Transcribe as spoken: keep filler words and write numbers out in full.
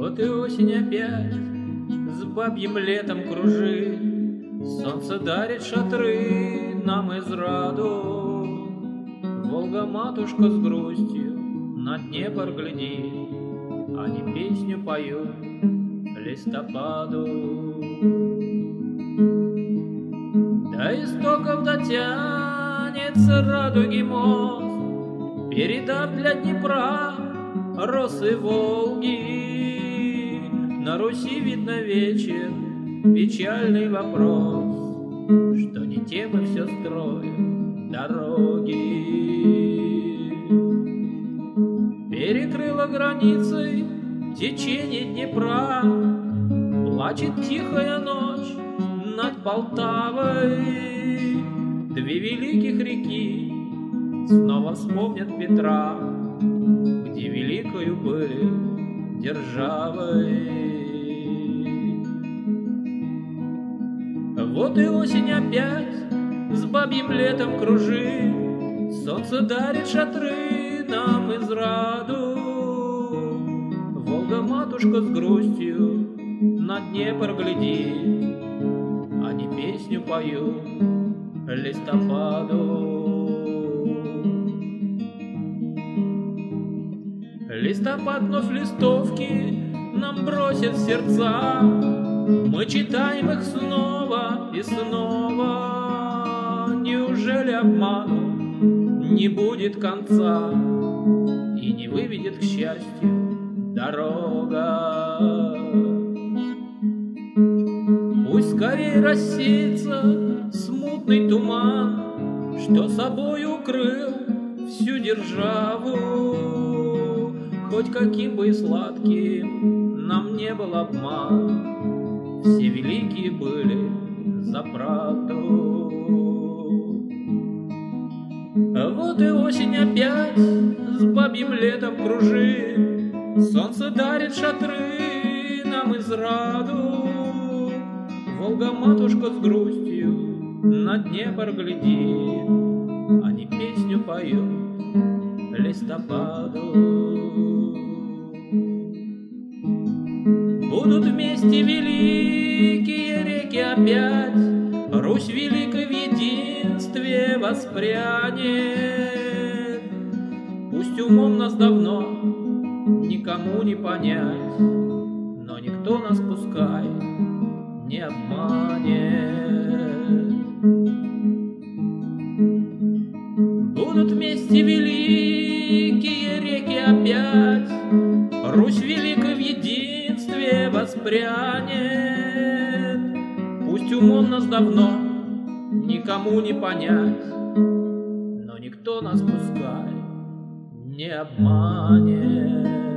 Вот и осень опять с бабьим летом кружит, солнце дарит шатры нам из раду. Волга-матушка с грустью на Днепр глядит, они песню поют листопаду. До истоков дотянется радуги мост, передав для Днепра росы Волги. На Руси видно вечер, печальный вопрос, что не те мы все строим дороги. Перекрыла границы течение Днепра, плачет тихая ночь над Полтавой. Две великих реки снова вспомнят Петра, где великою были державой. Вот и осень опять с бабьим летом кружит, солнце дарит шатры нам из раду. Волга-матушка с грустью на Днепр глядит, они песню поют листопаду. Листопад вновь листовки нам бросит в сердца, мы читаем их снова и снова. Неужели обману не будет конца и не выведет к счастью дорога? Пусть скорее рассеется смутный туман, что собой укрыл всю державу. Хоть каким бы и сладким нам не был обман, все великие были за правду. Вот и осень опять с бабьим летом кружит, солнце дарит шатры нам из раду. Волга-матушка с грустью на Днепр глядит, они песню поют листопаду. Будут вместе великие реки опять, Русь великой в единстве воспрянет. Пусть умом нас давно никому не понять, но никто нас пускай не обманет. Будут вместе великие реки опять, Русь великой в единстве воспрянет. Пусть умом нас давно никому не понять, но никто нас пускай не обманет.